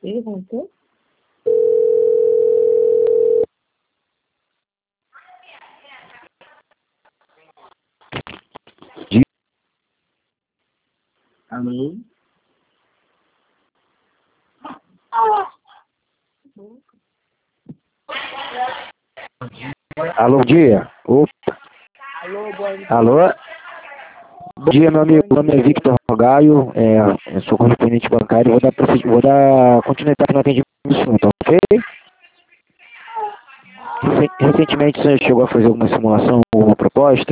Ele voltou? Alô? Alô, bom dia. Opa. Alô, boa noite. Alô? Bom dia, meu amigo. Meu nome é Victor Gaio, eu sou correspondente bancário. Vou dar continuidade no atendimento do assunto, ok? Recentemente você chegou a fazer alguma simulação ou uma proposta?